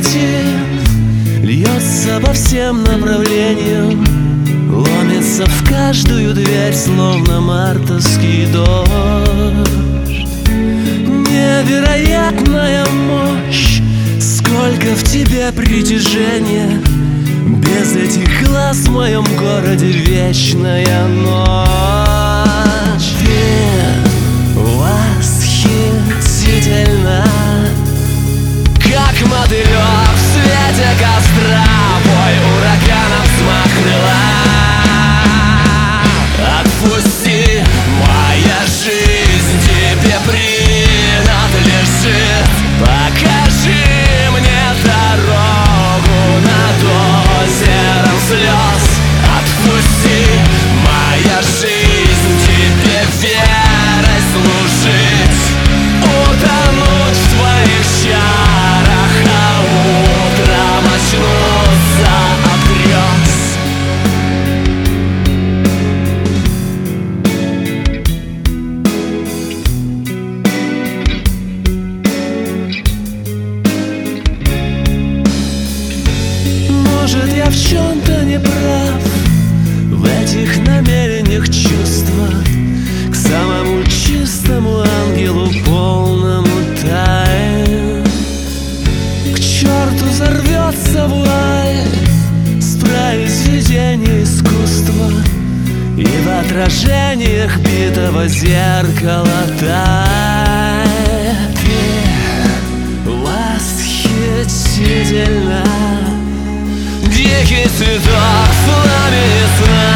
паутин льется по всем направлениям, ломится в каждую дверь, словно мартовский дождь. Невероятная мощь, сколько в тебе притяжения. Без этих глаз в моем городе вечная ночь. Ты восхитительна, как мотылек в свете костра. Бой ураганом взмах крыла. Отпусти, моя жизнь тебе принадлежит. Покажи мне дорогу над озером слез. Отпусти, моя жизнь тебе верой служить. Утонуть в твоих чарах, а утром очнуться от грез. Может, я в чем-то не прав, в этих намерениях чувства к самому чистому ангелу, полному тайн. К черту взорвется вуаль с произведения искусства, и в отражениях битого зеркала тает. Ты восхитительна, дикий цветок в пламени сна.